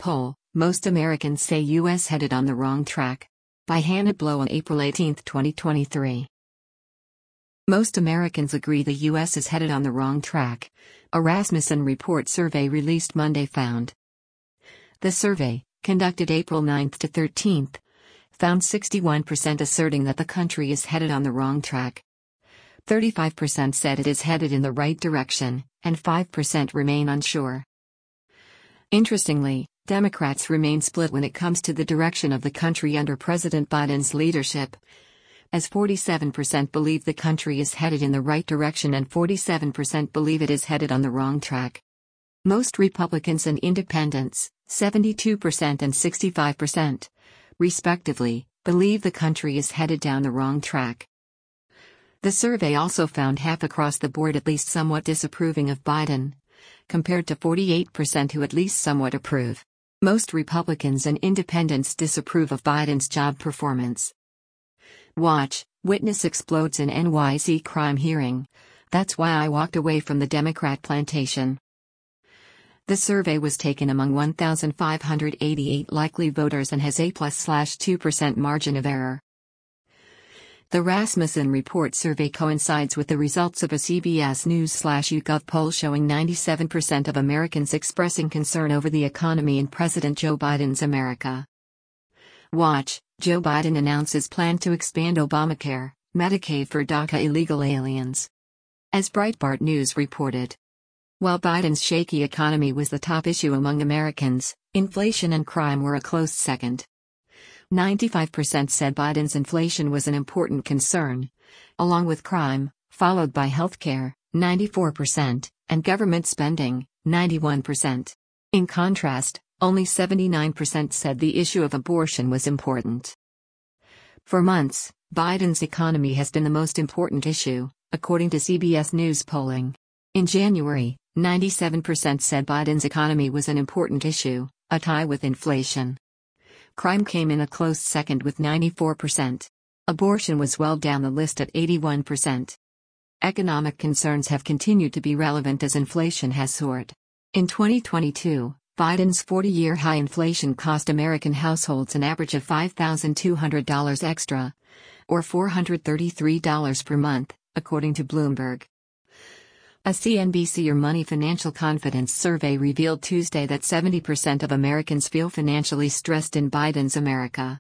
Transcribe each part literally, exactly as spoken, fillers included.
poll, most Americans say U S headed on the wrong track. By Hannah Blow on April eighteenth, twenty twenty-three. Most Americans agree the U S is headed on the wrong track, a Rasmussen Report survey released Monday found. The survey, conducted April ninth to thirteenth, found sixty-one percent asserting that the country is headed on the wrong track. thirty-five percent said it is headed in the right direction, and five percent remain unsure. Interestingly, Democrats remain split when it comes to the direction of the country under President Biden's leadership, as forty-seven percent believe the country is headed in the right direction and forty-seven percent believe it is headed on the wrong track. Most Republicans and Independents, seventy-two percent and sixty-five percent, respectively, believe the country is headed down the wrong track. The survey also found half across the board at least somewhat disapproving of Biden, compared to forty-eight percent who at least somewhat approve. Most Republicans and Independents disapprove of Biden's job performance. Watch, witness explodes in N Y C crime hearing. That's why I walked away from the Democrat plantation. The survey was taken among one thousand five hundred eighty-eight likely voters and has a plus two percent margin of error. The Rasmussen Report survey coincides with the results of a C B S News YouGov poll showing ninety-seven percent of Americans expressing concern over the economy in President Joe Biden's America. Watch, Joe Biden announces plan to expand Obamacare, Medicaid for DACA illegal aliens. As Breitbart News reported. While Biden's shaky economy was the top issue among Americans, inflation and crime were a close second. ninety-five percent said Biden's inflation was an important concern, along with crime, followed by healthcare, ninety-four percent, and government spending, ninety-one percent. In contrast, only seventy-nine percent said the issue of abortion was important. For months, Biden's economy has been the most important issue, according to C B S News polling. In January, ninety-seven percent said Biden's economy was an important issue, a tie with inflation. Crime came in a close second with ninety-four percent. Abortion was well down the list at eighty-one percent. Economic concerns have continued to be relevant as inflation has soared. In twenty twenty-two, Biden's forty-year high inflation cost American households an average of five thousand two hundred dollars extra, or four hundred thirty-three dollars per month, according to Bloomberg. A C N B C Your Money Financial Confidence survey revealed Tuesday that seventy percent of Americans feel financially stressed in Biden's America.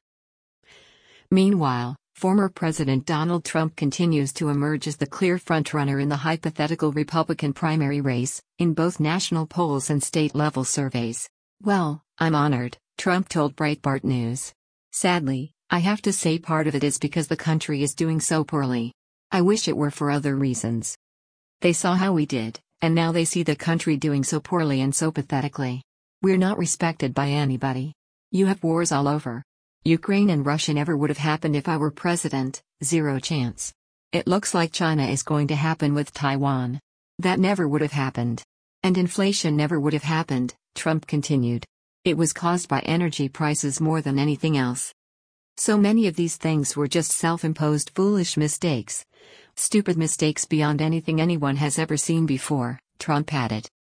Meanwhile, former President Donald Trump continues to emerge as the clear frontrunner in the hypothetical Republican primary race, in both national polls and state-level surveys. "Well, I'm honored," Trump told Breitbart News. "Sadly, I have to say part of it is because the country is doing so poorly. I wish it were for other reasons. They saw how we did, and now they see the country doing so poorly and so pathetically. We're not respected by anybody. You have wars all over. Ukraine and Russia never would have happened if I were president, zero chance. It looks like China is going to happen with Taiwan. That never would have happened. And inflation never would have happened," Trump continued. "It was caused by energy prices more than anything else. So many of these things were just self-imposed foolish mistakes. Stupid mistakes beyond anything anyone has ever seen before," Trump added.